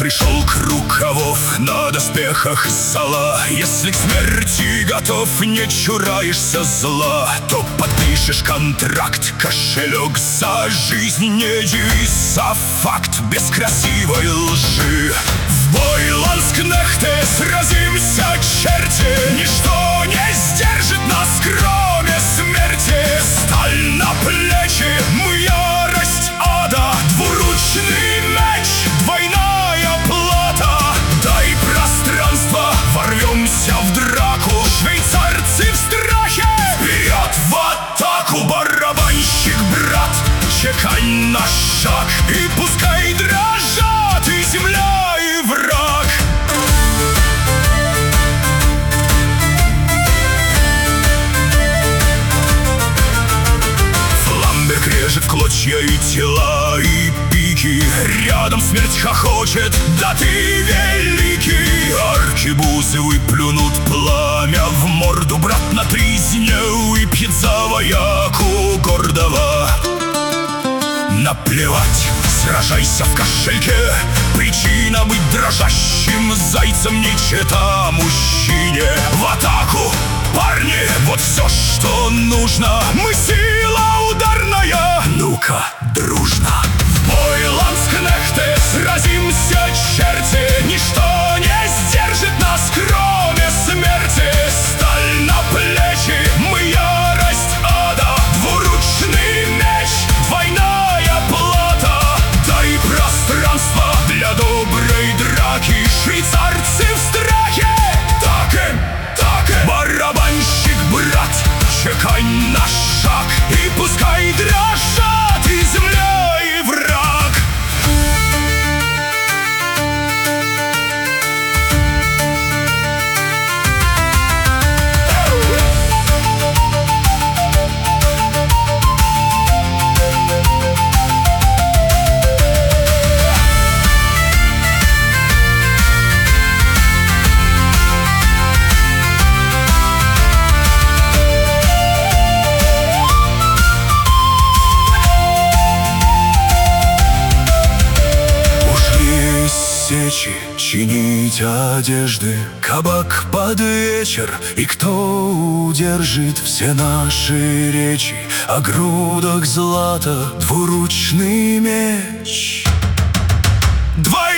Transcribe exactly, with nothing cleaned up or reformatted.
пришел круг ковов на доспехах зола. Если к смерти готов, не чураешься зла, то подпишешь контракт, кошелек за жизнь. Не девиз, а факт без красивой лжи. В бой, ланскнехты, сразимся, черти! Ничто не сдержит нас, кроме смерти. Сталь на плечи, мы ярость ада, двуручный меч, двойная плата. Дай пространство, ворвемся в драку, швейцарцы в страхе. Вперед в атаку, барабанщик, брат, чекань на шаг, и пускай дрожат и земля, и враг. Фламберг режет клочья и тела, и пики. Рядом смерть хохочет, да ты великий. Аркебузы выплюнут пламя в морду, брат на тризне выпьет за вояку гордого. Наплевать, сражайся в кошельке, причина быть дрожащим зайцем не чета мужчине. В атаку, парни, вот все, что нужно. Мы сила ударная, ну-ка, дружно. Бой, ланскнехты, сразимся, черти! Ничто не сдержит нас, кроме смерти. Сталь на плечи, мы ярость ада, двуручный меч, двойная плата. Дай пространство для доброй драки, швейцарцы в страхе. Так и, так и, барабанщик, брат, чекань на шаг, и пускай дрожат и земля, и враг. Чинить одежды, кабак под вечер. И кто удержит все наши речи о грудах злата, двуручный меч? Два